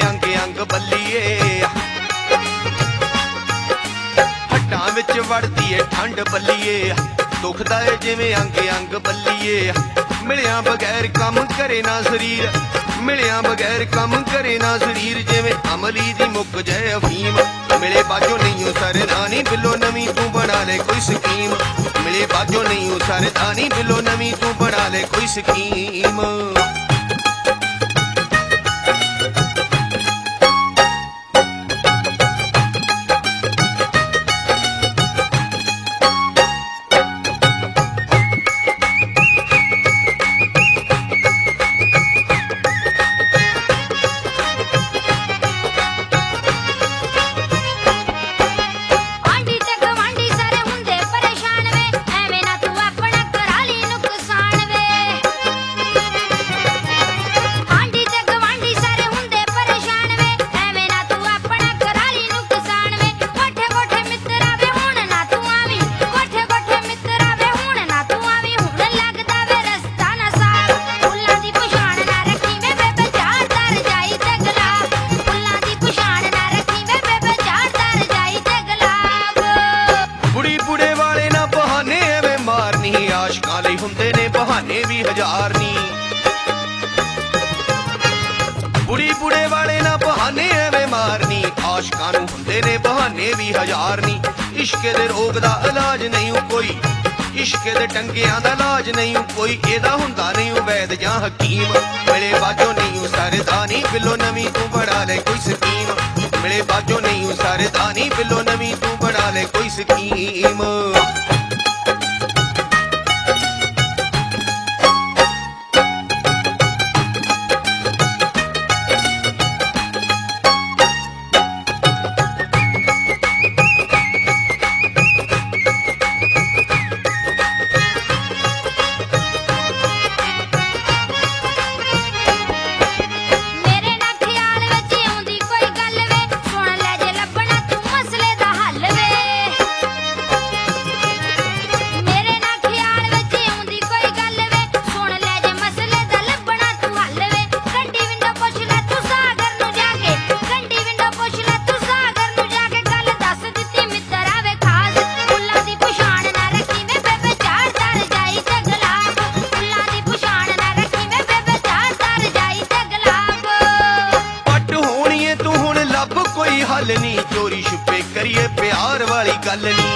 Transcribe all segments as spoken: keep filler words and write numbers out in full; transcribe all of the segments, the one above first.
अंग अंग बल्लीए हट्टां विच वड़दी ए ठंड बल्लीए दुखदा ए जिवें अंग अंग बल्लीए मिलिया बगैर कम करे ना शरीर मिलिया बगैर कम करे ना शरीर जिवें अमली दी मुक जाए अफीम मिले बाजो नहीं सरदानी बिलो नवी तू बना ले कोई स्कीम मिले बाजो नहीं सरदानी बिलो नवी तू बना ले कोई स्कीम। आशकां लई हुंदे ने बहाने भी हजार नी बुढ़ी बुढ़े वाले ना बहाने एवें मारनी आशकां नूं हुंदे ने बहाने भी हजार नी इश्क दे रोग दा इलाज नहीं कोई इश्क दे टंगियां दा इलाज नहीं कोई एदा हुंदा नहीं वैद जां हकीम मिले बाजो नहीं सरदानी बिलो नवी तू बना ले कोई स्कीम मिले बाजो नहीं सरदानी बिलो नवी तू बना ले कोई स्कीम। हल नी चोरी छुपे करिए प्यार वाली गल नी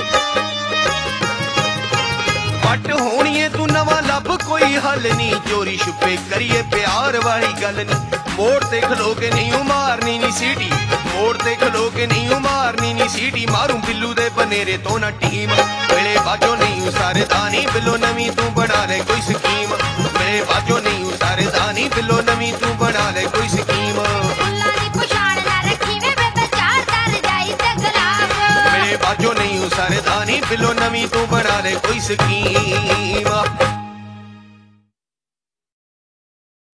पट होनी है तू नवा लब कोई हल नी चोरी छुपे करिए प्यार वाली गल नी मोड़ ते खलो के नहीं मारनी नी सीटी मोड़ ते खलो के नहीं मारनी नी सीटी मारू बिल्लू दे बनेरे तो ना टीम मेरे बाजो नहीं सरदानी बिलो नवी तू बना ले कोई स्कीम मेरे बाजो नहीं सरदानी बिलो नवी तू बना ले कोई स्कीम बाजो नहीं सरदानी बिलो नवी तू बना ले कोई स्कीम।